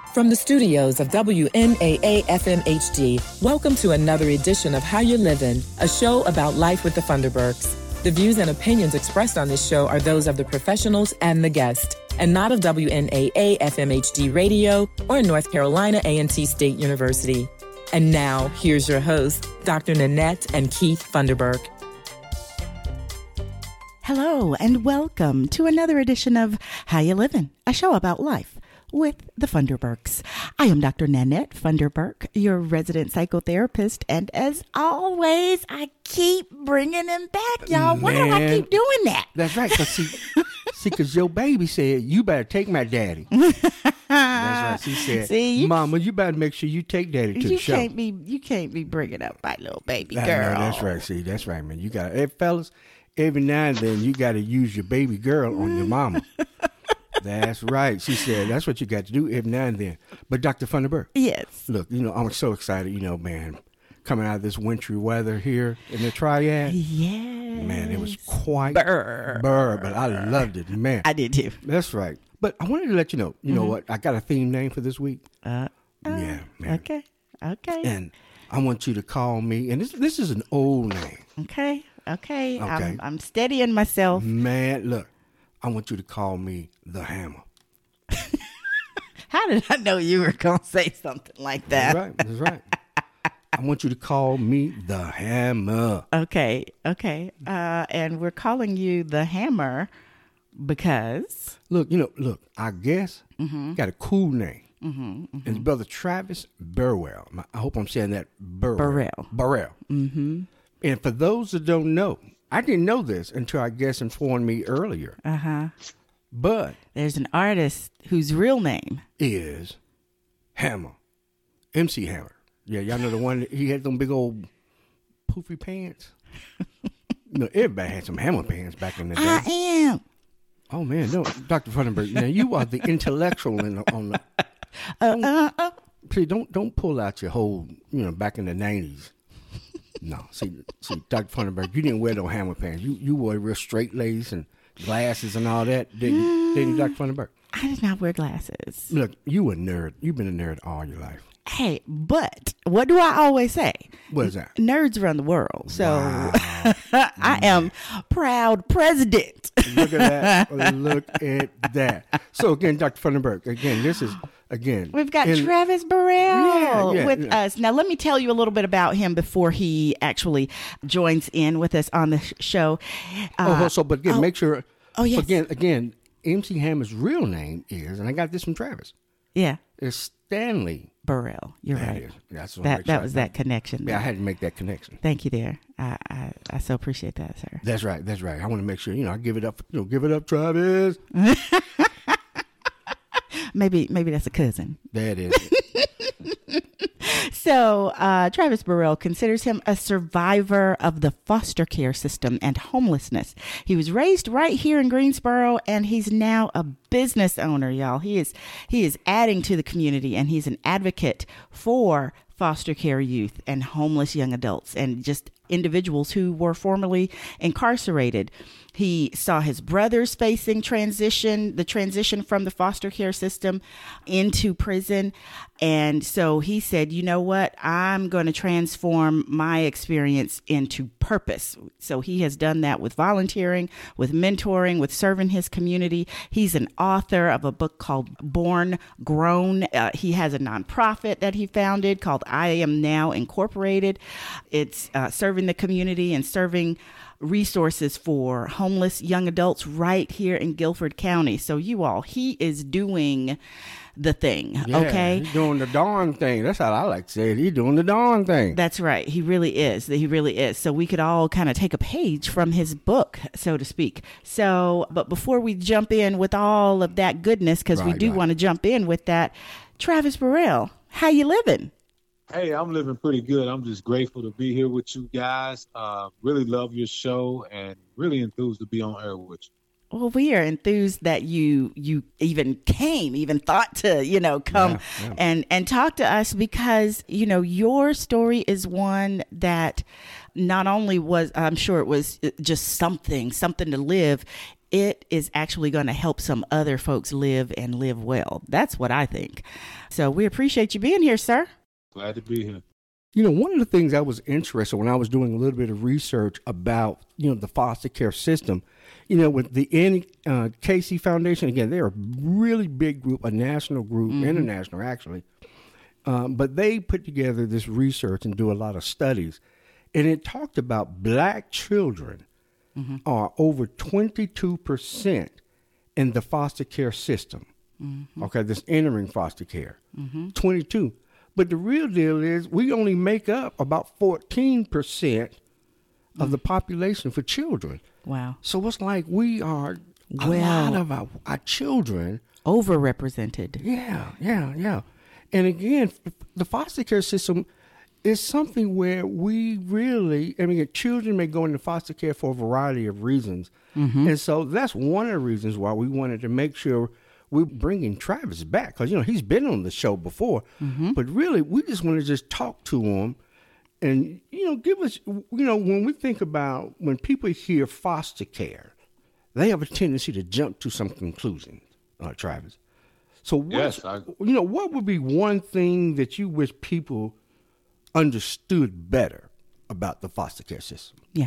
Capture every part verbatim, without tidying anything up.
From the studios of W N A A F M H D, welcome to another edition of How You Livin', a show about life with the Funderburks. The views and opinions expressed on this show are those of the professionals and the guest, and not of W N A A F M H D Radio or North Carolina A and T State University. And now, here's your hosts, Doctor Nanette and Keith Funderburk. Hello, and welcome to another edition of How You Livin', a show about life with the Funderburks. I am Doctor Nanette Funderburk, your resident psychotherapist, and as always, I keep bringing him back, y'all. Why do I keep doing that? That's right, because see, see, because your baby said, you better take my daddy. That's right, she said, see, you, Mama, you better make sure you take daddy to you the show. Can't be, you can't be bringing up my little baby girl. I know, that's right, see, that's right, man. You got, hey, fellas, every now and then, you got to use your baby girl on your mama. That's right. She said that's what you got to do every now and then. But Doctor Funderburk. Yes. Look, you know, I'm so excited, you know, man, coming out of this wintry weather here in the Triad. Yes. Man, it was quite burr. burr, but I loved it, man. I did too. That's right. But I wanted to let you know, you know mm-hmm. what? I got a theme name for this week. Uh, uh, yeah, man. Okay. Okay. And I want you to call me, and this this is an old name. Okay. Okay. Okay. I'm, I'm steadying myself. Man, look. I want you to call me the Hammer. How did I know you were going to say something like that? That's right. That's right. I want you to call me the Hammer. Okay. Okay. Uh, and we're calling you the Hammer because? Look, you know, look, I guess mm-hmm. you got a cool name. Mm-hmm, mm-hmm. And it's Brother Travis Burwell. I hope I'm saying that Burwell. Burrell. Burrell. Mm-hmm. And for those that don't know, I didn't know this until I guess informed me earlier. Uh-huh. But there's an artist whose real name is Hammer. M C Hammer. Yeah, y'all know the one that he had them big old poofy pants. You know, everybody had some Hammer pants back in the day. I am. Oh man, no, Doctor Funderburk. Now you are the intellectual in the, on the. Uh, uh, uh. See, don't don't pull out your whole, you know, back in the nineties. No, see, see, Doctor Funderburk, you didn't wear no Hammer pants. You you wore real straight lace and glasses and all that, didn't you, mm, didn't you, Doctor Funderburk? I did not wear glasses. Look, you a nerd. You've been a nerd all your life. Hey, but what do I always say? What is that? Nerds run the world. So wow. I am proud president. Look at that. Look at that. So again, Doctor Funderburk, again, this is, again. We've got in, Travis Burrell yeah, yeah, with yeah. us. Now, let me tell you a little bit about him before he actually joins in with us on the sh- show. Uh, oh, so, but again, oh, make sure. Oh, yes. Again, again, M C Hammer's real name is, and I got this from Travis. Yeah. It's Stanley Burrell. You're that right. Is. That's what that that was that connection. Yeah, I had to make that connection. Thank you, there. I, I I so appreciate that, sir. That's right. That's right. I want to make sure, you know, I give it up. You know, give it up, Travis. maybe maybe that's a cousin. That is. So uh, Travis Burrell considers him a survivor of the foster care system and homelessness. He was raised right here in Greensboro, and he's now a business owner, y'all. He is he is adding to the community, and he's an advocate for foster care youth and homeless young adults and just individuals who were formerly incarcerated. He saw his brothers facing transition, the transition from the foster care system into prison. And so he said, you know what, I'm going to transform my experience into purpose. So he has done that with volunteering, with mentoring, with serving his community. He's an author of a book called Born Grown. Uh, he has a nonprofit that he founded called I Am Now Incorporated. It's uh, serving the community and serving resources for homeless young adults right here in Guilford County. So you all, he is doing the thing, yeah, okay? He's doing the darn thing. That's how I like to say it. He's doing the darn thing. That's right. He really is. He really is. So we could all kind of take a page from his book, so to speak. So, but before we jump in with all of that goodness, because right, we do right. want to jump in with that, Travis Burrell, how you living? Hey, I'm living pretty good. I'm just grateful to be here with you guys. Uh, really love your show and really enthused to be on air with you. Well, we are enthused that you you even came, even thought to, you know, come yeah, yeah. and and talk to us because, you know, your story is one that not only was, I'm sure it was just something, something to live. it is actually going to help some other folks live and live well. That's what I think. So we appreciate you being here, sir. Glad to be here. You know, one of the things I was interested when I was doing a little bit of research about, you know, the foster care system, you know, with the Annie uh, Casey Foundation, again, they're a really big group, a national group, mm-hmm. international actually, um, but they put together this research and do a lot of studies, and it talked about black children mm-hmm. are over twenty-two percent in the foster care system. Mm-hmm. Okay, this entering foster care, mm-hmm. twenty-two. But the real deal is we only make up about fourteen percent of mm. the population for children. Wow. So it's like we are, well, a lot of our, our children. Overrepresented. Yeah, yeah, yeah. And again, the foster care system is something where we really, I mean, children may go into foster care for a variety of reasons. Mm-hmm. And so that's one of the reasons why we wanted to make sure we're bringing Travis back, because, you know, he's been on the show before, mm-hmm. but really we just want to just talk to him and, you know, give us, you know, when we think about when people hear foster care, they have a tendency to jump to some conclusions, uh, Travis. So what, yes, I... you know, what would be one thing that you wish people understood better about the foster care system? Yeah.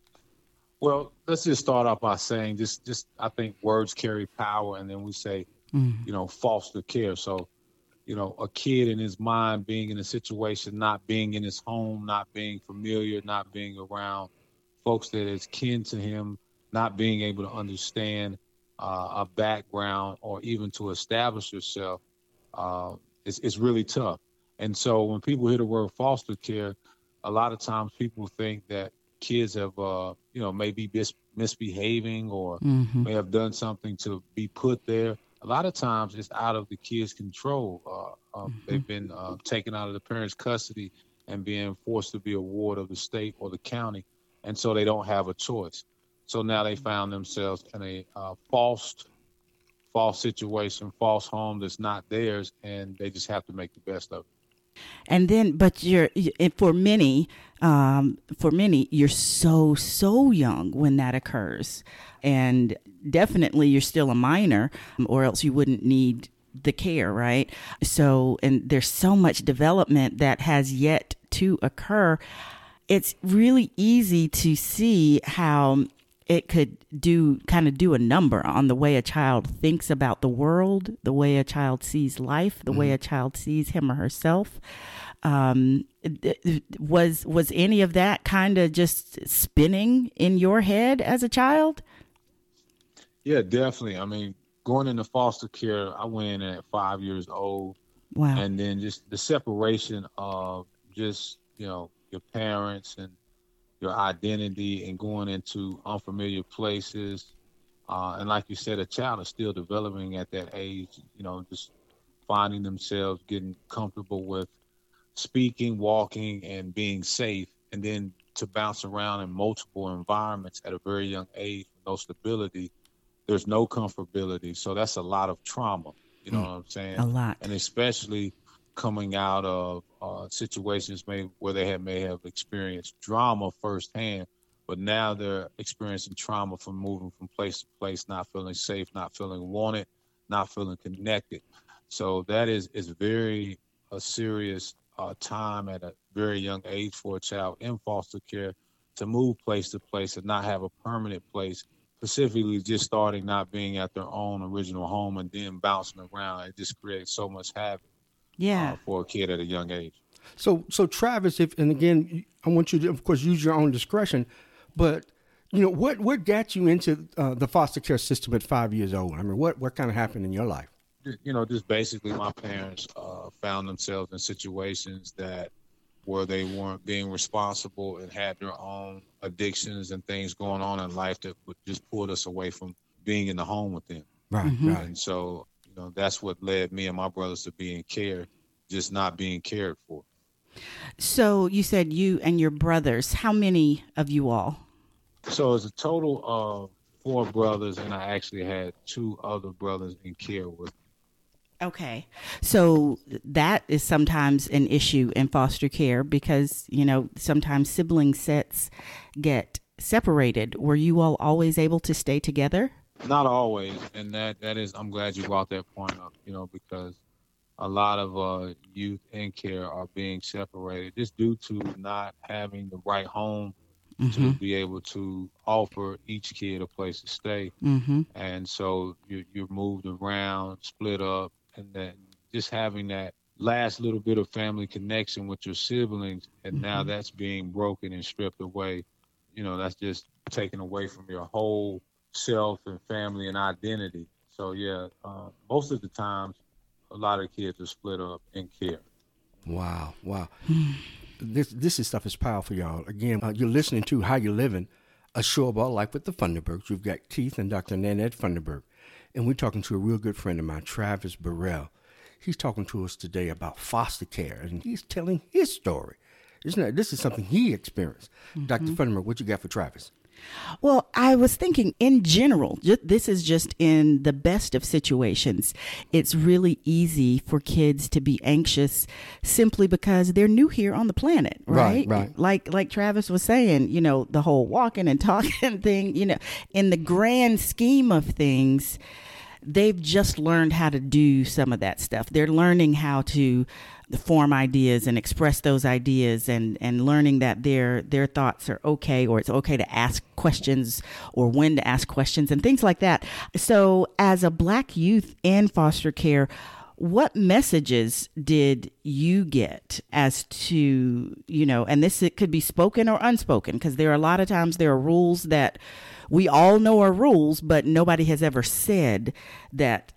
Well, let's just start off by saying just, just I think words carry power, and then we say, mm-hmm. you know, foster care. So, you know, a kid in his mind being in a situation, not being in his home, not being familiar, not being around folks that is kin to him, not being able to understand uh, a background or even to establish yourself, uh, it's, it's really tough. And so when people hear the word foster care, a lot of times people think that kids have, uh, you know, maybe mis- misbehaving or mm-hmm. may have done something to be put there. A lot of times it's out of the kid's control. Uh, uh, mm-hmm. They've been uh, taken out of the parents' custody and being forced to be a ward of the state or the county, and so they don't have a choice. So now they found themselves in a uh, false, false situation, false home that's not theirs, and they just have to make the best of it. And then, but you're, for many, um, for many, you're so, so young when that occurs. And definitely you're still a minor, or else you wouldn't need the care, right? So, and there's so much development that has yet to occur. It's really easy to see how it could do kind of do a number on the way a child thinks about the world, the way a child sees life, the mm-hmm. way a child sees him or herself. Um, was was any of that kind of just spinning in your head as a child? Yeah, definitely. I mean, going into foster care, I went in at five years old. Wow. And then just the separation of just, you know, your parents and your identity and going into unfamiliar places. Uh, and like you said, a child is still developing at that age, you know, just finding themselves getting comfortable with speaking, walking, and being safe. And then to bounce around in multiple environments at a very young age with no stability, there's no comfortability. So that's a lot of trauma, you know mm, what I'm saying? A lot. And especially coming out of uh, situations may, where they have, may have experienced drama firsthand, but now they're experiencing trauma from moving from place to place, not feeling safe, not feeling wanted, not feeling connected. So that is, is very a serious uh, time at a very young age for a child in foster care to move place to place and not have a permanent place, specifically just starting not being at their own original home and then bouncing around. It just creates so much havoc. Yeah, uh, for a kid at a young age. So, so Travis, if and again, I want you to, of course, use your own discretion, but you know, what what got you into uh, the foster care system at five years old? I mean, what what kind of happened in your life? You know, just basically, my parents uh, found themselves in situations that where they weren't being responsible and had their own addictions and things going on in life that would just pull us away from being in the home with them. Right, mm-hmm. right. And so. You know, that's what led me and my brothers to being cared, just not being cared for. So you said you and your brothers. How many of you all? So it's a total of four brothers, and I actually had two other brothers in care with me. Okay. So that is sometimes an issue in foster care because, you know, sometimes sibling sets get separated. Were you all always able to stay together? Not always, and that that is. I'm glad you brought that point up. You know, because a lot of uh, youth in care are being separated just due to not having the right home Mm-hmm. to be able to offer each kid a place to stay. Mm-hmm. And so you, you're moved around, split up, and then just having that last little bit of family connection with your siblings, and now Mm-hmm. that's being broken and stripped away. You know, that's just taken away from your whole self and family and identity. So yeah, uh, most of the times, a lot of kids are split up in care. Wow, wow. This this is stuff is powerful, y'all. Again, uh, you're listening to How You Living, a show about life with the Funderburgs. We've got Keith and Doctor Nanette Funderburg, and we're talking to a real good friend of mine, Travis Burrell. He's talking to us today about foster care, and he's telling his story. Isn't that, this is something he experienced. Mm-hmm. Doctor Funderburg, what you got for Travis? Well, I was thinking in general, just, this is just in the best of situations. It's really easy for kids to be anxious simply because they're new here on the planet, right? Right, right. Like, like Travis was saying, you know, the whole walking and talking thing, you know, in the grand scheme of things, they've just learned how to do some of that stuff. They're learning how to form ideas and express those ideas, and, and learning that their their thoughts are okay, or it's okay to ask questions, or when to ask questions and things like that. So as a Black youth in foster care, what messages did you get as to, you know, and this, it could be spoken or unspoken, because there are a lot of times there are rules that we all know are rules, but nobody has ever said that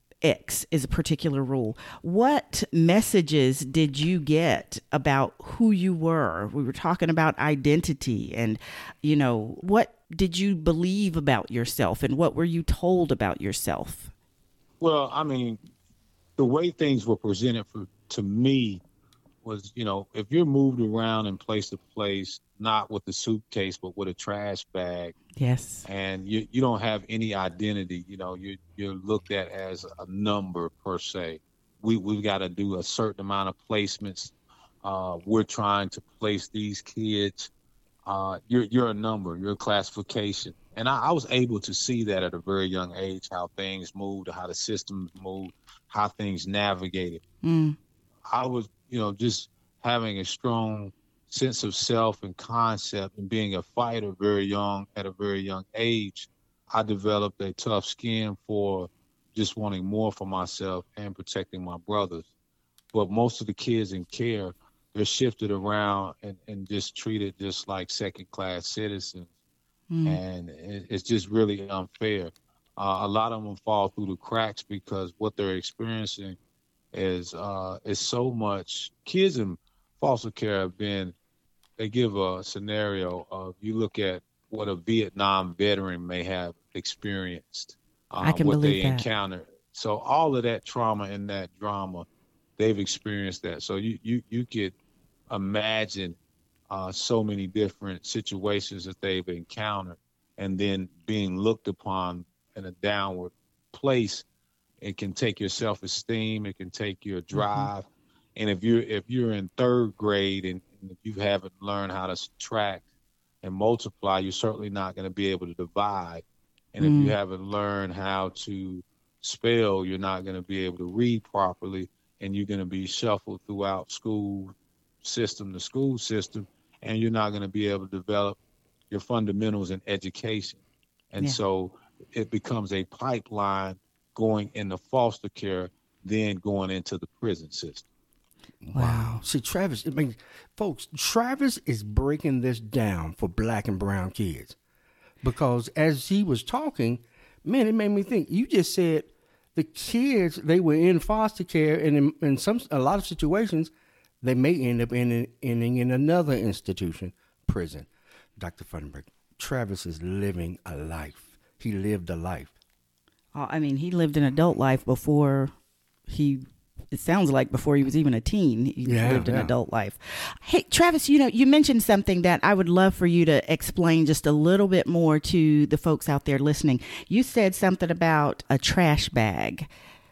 X is a particular rule. What messages did you get about who you were? We were talking about identity, and, you know, what did you believe about yourself, and what were you told about yourself? Well, I mean, the way things were presented for to me was, you know, if you're moved around and place to place, not with a suitcase, but with a trash bag. Yes. And you, you don't have any identity, you know, you, you're looked at as a number per se. We, we've got to do a certain amount of placements. Uh, we're trying to place these kids. Uh, you're, you're a number, you're a classification. And I, I was able to see that at a very young age, how things moved, how the systems moved, how things navigated. Mm. I was, you know, just having a strong sense of self and concept, and being a fighter very young, at a very young age. I developed a tough skin for just wanting more for myself and protecting my brothers. But most of the kids in care, they're shifted around and, and just treated just like second-class citizens. Mm. And it, it's just really unfair. Uh, a lot of them fall through the cracks because what they're experiencing is uh, is so much. Kids in foster care have been, they give a scenario of, you look at what a Vietnam veteran may have experienced, uh, I can what believe they that. encountered. So all of that trauma and that drama, they've experienced that. So you you you could imagine uh, so many different situations that they've encountered, and then being looked upon in a downward place. It can take your self-esteem. It can take your drive. Mm-hmm. And if you're if you're in third grade and, and if you haven't learned how to subtract and multiply, you're certainly not going to be able to divide. And mm. if you haven't learned how to spell, you're not going to be able to read properly, and you're going to be shuffled throughout school system to school system, and you're not going to be able to develop your fundamentals in education. And yeah. so it becomes a pipeline going into foster care, then going into the prison system. Wow. See, Travis, I mean, folks, Travis is breaking this down for Black and brown kids, because as he was talking, man, it made me think. You just said the kids, they were in foster care, and in, in some a lot of situations, they may end up in, ending in another institution, prison. Doctor Funderburg, Travis is living a life. He lived a life. Uh, I mean, he lived an adult life before he, it sounds like before he was even a teen, he yeah, lived an yeah. adult life. Hey, Travis, you know, you mentioned something that I would love for you to explain just a little bit more to the folks out there listening. You said something about a trash bag.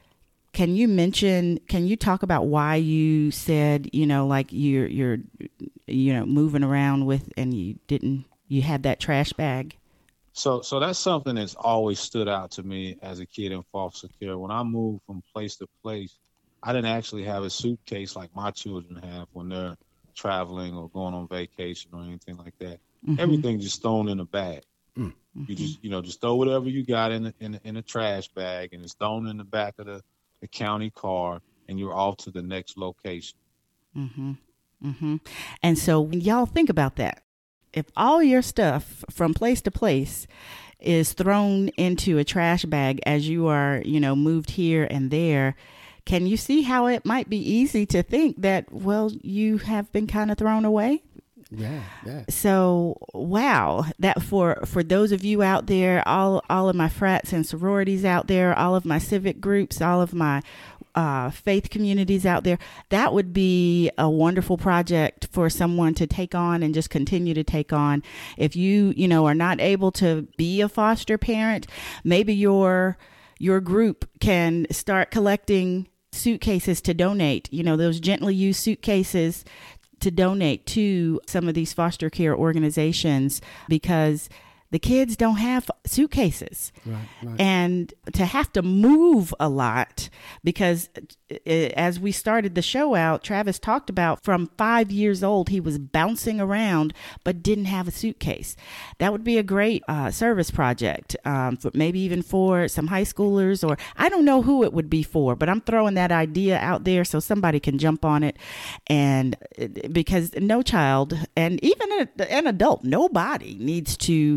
Can you mention, can you talk about why you said, you know, like you're, you're, you know, moving around with, and you didn't, you had that trash bag? So, so that's something that's always stood out to me as a kid in foster care. When I moved from place to place, I didn't actually have a suitcase like my children have when they're traveling or going on vacation or anything like that. Mm-hmm. Everything just thrown in a bag. Mm-hmm. You just, you know, just throw whatever you got in the, in, the, in a trash bag, and it's thrown in the back of the, the county car, and you're off to the next location. Mm-hmm. Mm-hmm. And so when y'all think about that, if all your stuff from place to place is thrown into a trash bag as you are, you know, moved here and there, can you see how it might be easy to think that, well, you have been kind of thrown away? Yeah, yeah. So, wow, that for, for those of you out there, all, all of my frats and sororities out there, all of my civic groups, all of my uh, faith communities out there, that would be a wonderful project for someone to take on and just continue to take on. If you, you know, are not able to be a foster parent, maybe your, your group can start collecting suitcases to donate, you know, those gently used suitcases to donate to some of these foster care organizations, because the kids don't have suitcases. Right, right. And to have to move a lot, because as we started the show out, Travis talked about from five years old, he was bouncing around, but didn't have a suitcase. That would be a great uh, service project, um, for maybe even for some high schoolers, or I don't know who it would be for, but I'm throwing that idea out there so somebody can jump on it. And because no child, and even a, an adult, nobody needs to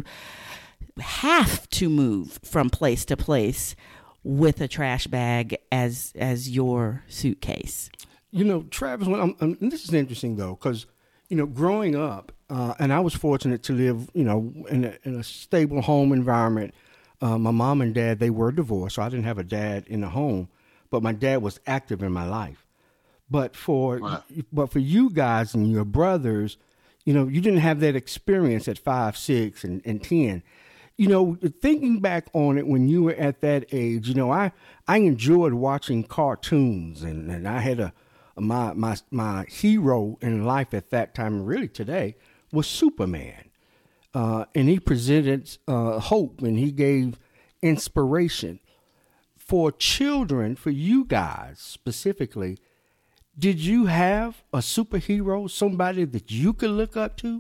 have to move from place to place with a trash bag as as your suitcase. You know, Travis, when I'm, I'm, and this is interesting though, because you know, growing up, uh, and I was fortunate to live, you know, in a, in a stable home environment. Uh, my mom and dad, they were divorced, so I didn't have a dad in the home, but my dad was active in my life. But for wow. but for you guys and your brothers, you know, you didn't have that experience at five, six, and, and ten. You know, thinking back on it when you were at that age, you know, I, I enjoyed watching cartoons, and, and I had a, a my my my hero in life at that time, and really today, was Superman, uh, and he presented uh, hope, and he gave inspiration for children. For you guys specifically, did you have a superhero, somebody that you could look up to?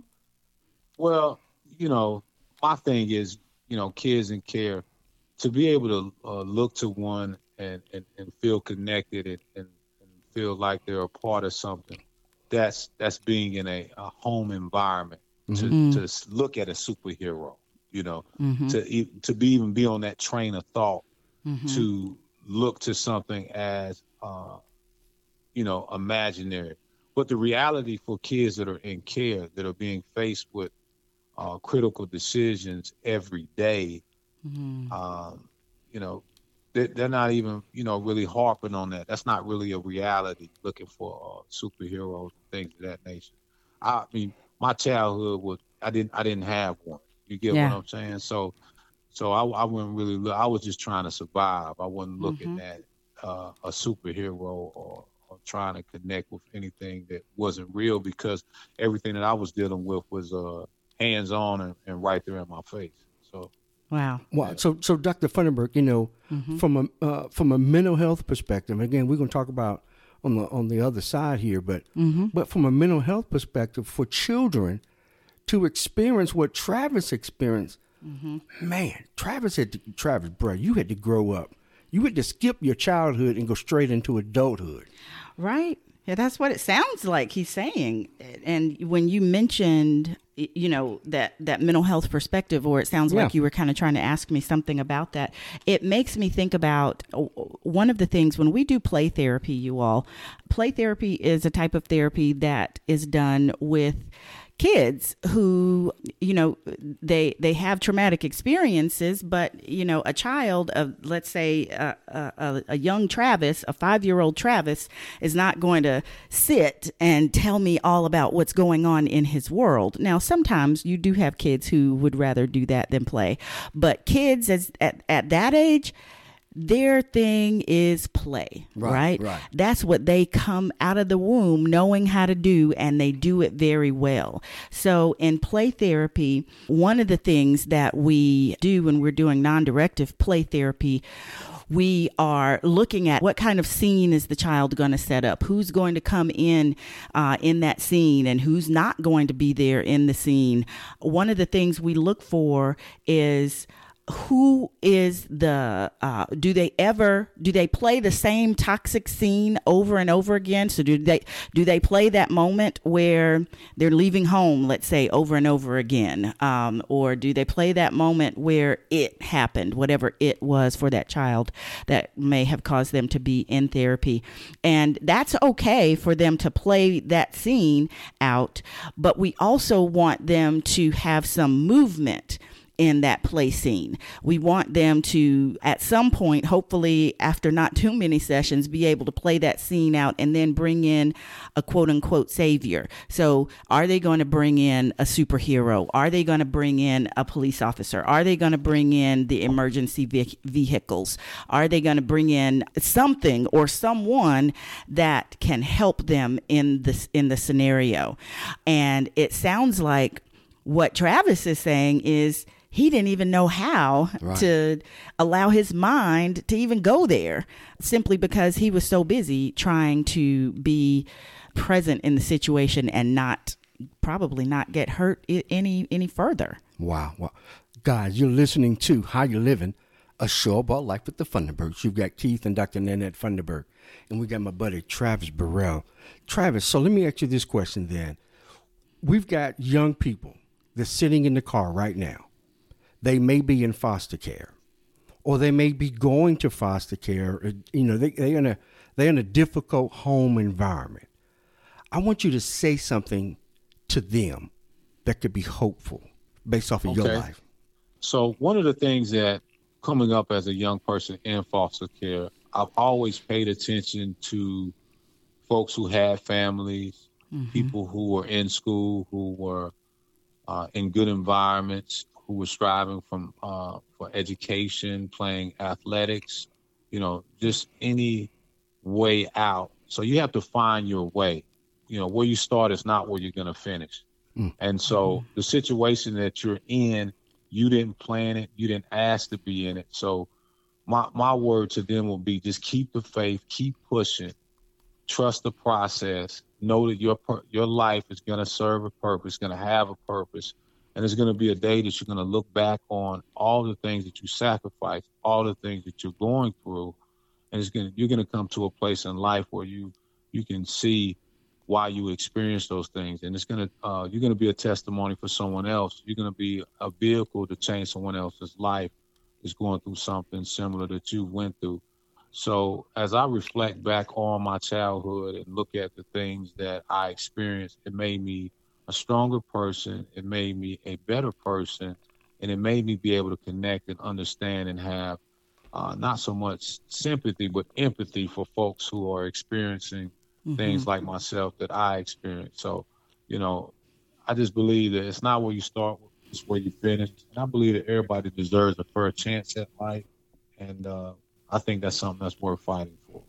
Well, you know, my thing is, you know, kids in care, to be able to uh, look to one and, and, and feel connected and, and, and feel like they're a part of something, that's that's being in a, a home environment. Mm-hmm. to, to look at a superhero, you know, mm-hmm. to to be even be on that train of thought, mm-hmm. to look to something as, uh, you know, imaginary. But the reality for kids that are in care, that are being faced with Uh, critical decisions every day, mm-hmm. um, you know, they, they're not even, you know, really harping on that. That's not really a reality, looking for uh, superheroes and things of that nature. I mean, my childhood was, I didn't, I didn't have one. You get yeah. what I'm saying? So, so I, I wouldn't really look. I was just trying to survive. I wasn't looking mm-hmm. at uh, a superhero or, or trying to connect with anything that wasn't real, because everything that I was dealing with was, uh, hands-on and, and right there in my face. So, wow. Wow. So, so Doctor Funderburk, you know, mm-hmm. from a uh, from a mental health perspective, again, we're going to talk about on the on the other side here, but mm-hmm. but from a mental health perspective, for children to experience what Travis experienced, mm-hmm. man, Travis had to, Travis, bro, you had to grow up. You had to skip your childhood and go straight into adulthood. Right. Yeah, that's what it sounds like he's saying. And when you mentioned, you know, that, that mental health perspective, or it sounds yeah. like you were kind of trying to ask me something about that, it makes me think about one of the things when we do play therapy, you all, play therapy is a type of therapy that is done with kids who, you know, they they have traumatic experiences, but, you know, a child of, let's say, uh, a, a young Travis, a five-year-old Travis, is not going to sit and tell me all about what's going on in his world. Now, sometimes you do have kids who would rather do that than play, but kids as at, at that age, their thing is play, right, right? Right. That's what they come out of the womb knowing how to do, and they do it very well. So in play therapy, one of the things that we do when we're doing non-directive play therapy, we are looking at what kind of scene is the child going to set up, who's going to come in uh, in that scene, and who's not going to be there in the scene. One of the things we look for is who is the, uh, do they ever, do they play the same toxic scene over and over again? So do they, do they play that moment where they're leaving home, let's say, over and over again? Um, or do they play that moment where it happened, whatever it was for that child that may have caused them to be in therapy? And that's okay for them to play that scene out, but we also want them to have some movement in that play scene. We want them to, at some point, hopefully after not too many sessions, be able to play that scene out and then bring in a quote unquote savior. So are they going to bring in a superhero? Are they going to bring in a police officer? Are they going to bring in the emergency ve- vehicles? Are they going to bring in something or someone that can help them in this, in the scenario? And it sounds like what Travis is saying is, he didn't even know how right. to allow his mind to even go there, simply because he was so busy trying to be present in the situation and not probably not get hurt any any further. Wow. Wow. Guys, you're listening to How You Living, a show about life with the Funderburks. You've got Keith and Doctor Nanette Funderburk, and we got my buddy Travis Burrell. Travis, so let me ask you this question then. We've got young people that's sitting in the car right now. They may be in foster care, or they may be going to foster care. You know, they, they're in a they're in a difficult home environment. I want you to say something to them that could be hopeful based off of okay. your life. So one of the things that coming up as a young person in foster care, I've always paid attention to folks who had families, mm-hmm. people who were in school, who were uh, in good environments, who were striving from uh, for education, playing athletics, you know, just any way out. So you have to find your way. You know, where you start is not where you're going to finish. Mm. And so the situation that you're in, you didn't plan it. You didn't ask to be in it. So my my word to them will be just keep the faith, keep pushing, trust the process, know that your your life is going to serve a purpose, going to have a purpose. And there's going to be a day that you're going to look back on all the things that you sacrificed, all the things that you're going through, and it's going to, you're going to come to a place in life where you you can see why you experienced those things, and it's going to uh, you're going to be a testimony for someone else. You're going to be a vehicle to change someone else's life that's going through something similar that you went through. So as I reflect back on my childhood and look at the things that I experienced, it made me a stronger person, it made me a better person, and it made me be able to connect and understand and have uh, not so much sympathy, but empathy for folks who are experiencing mm-hmm. things like myself that I experienced. So, you know, I just believe that it's not where you start, it's where you finish. And I believe that everybody deserves a fair chance at life. And uh, I think that's something that's worth fighting for.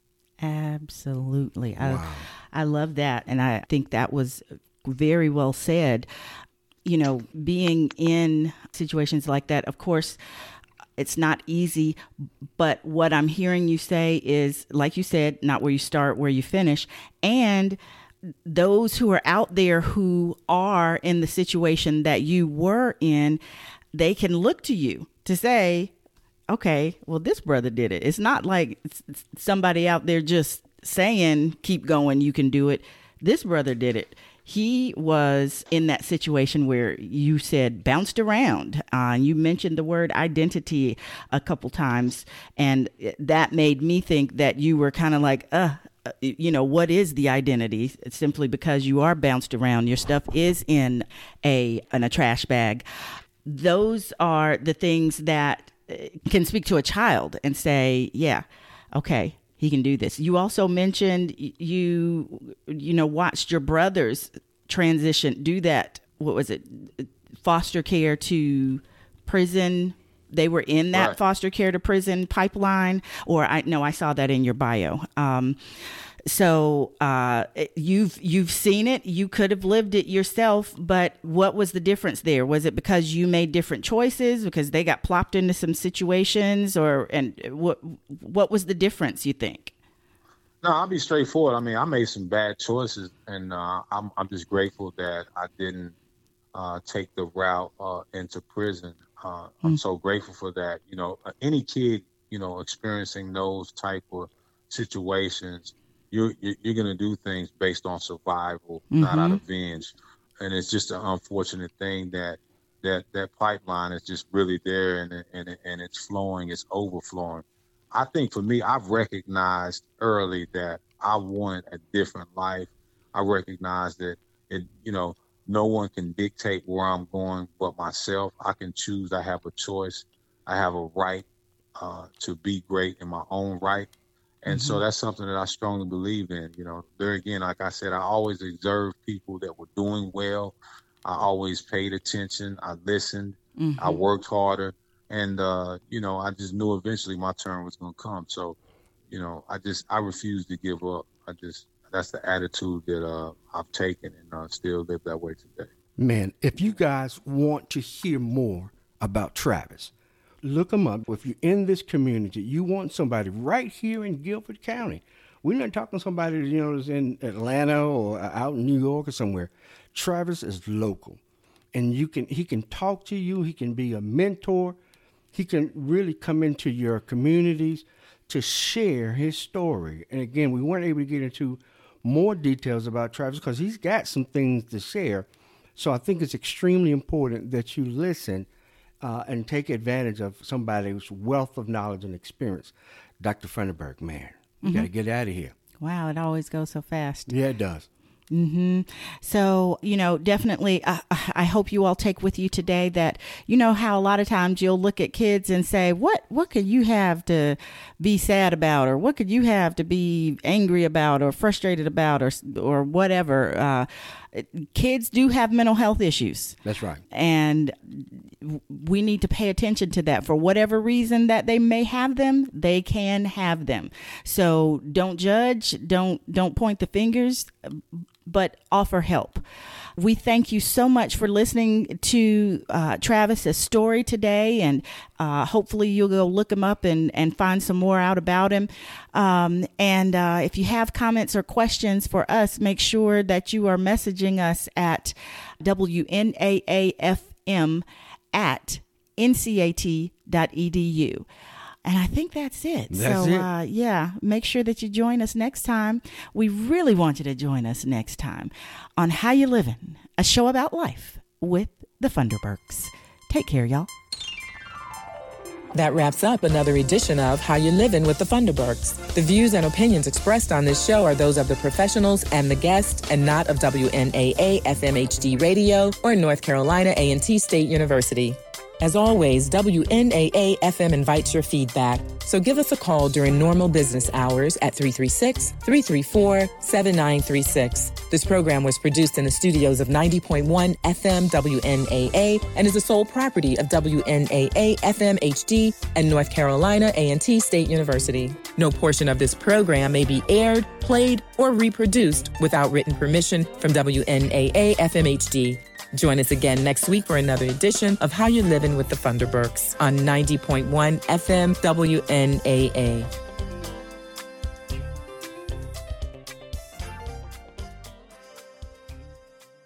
Absolutely. Wow. I, I love that. And I think that was very well said. You know, being in situations like that, of course, it's not easy, but what I'm hearing you say is, like you said, not where you start, where you finish. And those who are out there who are in the situation that you were in, they can look to you to say, okay, well, this brother did it. It's not like somebody out there just saying, keep going, you can do it. This brother did it. He was in that situation where you said bounced around. Uh, you mentioned the word identity a couple times, and that made me think that you were kind of like, uh, you know, what is the identity? It's simply because you are bounced around. Your stuff is in a in a trash bag. Those are the things that can speak to a child and say, yeah, okay, he can do this. You also mentioned you, you know, watched your brothers transition, do that. What was it? Foster care to prison. they were in that Right. foster care to prison pipeline, or I no, I saw that in your bio. Um, so uh, you've you've seen it. You could have lived it yourself, but what was the difference there? Was it because you made different choices, because they got plopped into some situations, or and what what was the difference, you think? No, I'll be straightforward. I mean, I made some bad choices, and uh, I'm I'm just grateful that I didn't uh, take the route uh, into prison. Uh, I'm Mm. so grateful for that. You know, uh, any kid, you know, experiencing those type of situations, you're you're, you're going to do things based on survival, not out Mhm. of revenge. And it's just an unfortunate thing that that that pipeline is just really there, and it- and it- and it's flowing, it's overflowing. I think for me, I've recognized early that I wanted a different life. I recognized that it, you know, no one can dictate where I'm going but myself. I can choose. I have a choice. I have a right uh, to be great in my own right. And so that's something that I strongly believe in. You know, there again, like I said, I always observed people that were doing well. I always paid attention. I listened. I worked harder. And, uh, you know, I just knew eventually my turn was going to come. So, you know, I just, I refused to give up. I just, that's the attitude that uh, I've taken, and uh, still live that way today. Man, if you guys want to hear more about Travis, look him up. If you're in this community, you want somebody right here in Guilford County. We're not talking somebody, you know, that's in Atlanta or out in New York or somewhere. Travis is local, and you can he can talk to you. He can be a mentor. He can really come into your communities to share his story. And again, we weren't able to get into more details about Travis because he's got some things to share. So I think it's extremely important that you listen uh, and take advantage of somebody's wealth of knowledge and experience. Doctor Funderburk, man, you got to get out of here. Wow, it always goes so fast. Yeah, it does. Mm-hmm. So, you know, definitely, uh, I hope you all take with you today that, you know, how a lot of times you'll look at kids and say, what, what could you have to be sad about? Or what could you have to be angry about or frustrated about or, or whatever? Uh, kids do have mental health issues. That's right. And we need to pay attention to that. For whatever reason that they may have them, they can have them. So don't judge, don't, don't point the fingers, but offer help. We thank you so much for listening to uh, Travis's story today, and uh, hopefully you'll go look him up and, and find some more out about him. Um, and uh, if you have comments or questions for us, make sure that you are messaging us at W N A A F M at N C A T dot E D U. And I think that's it. That's so, it. Uh, yeah, make sure that you join us next time. We really want you to join us next time on How You Livin', a show about life with the Funderburks. Take care, y'all. That wraps up another edition of How You Livin' with the Funderburks. The views and opinions expressed on this show are those of the professionals and the guests, and not of W N A A F M H D Radio or North Carolina A and T State University. As always, W N A A F M invites your feedback, so give us a call during normal business hours at three three six, three three four, seven nine three six. This program was produced in the studios of ninety point one F M W N A A and is the sole property of W N A A F M H D and North Carolina A and T State University. No portion of this program may be aired, played, or reproduced without written permission from W N A A F M H D. Join us again next week for another edition of How You Livin' with the Funderburks on ninety point one F M W N A A.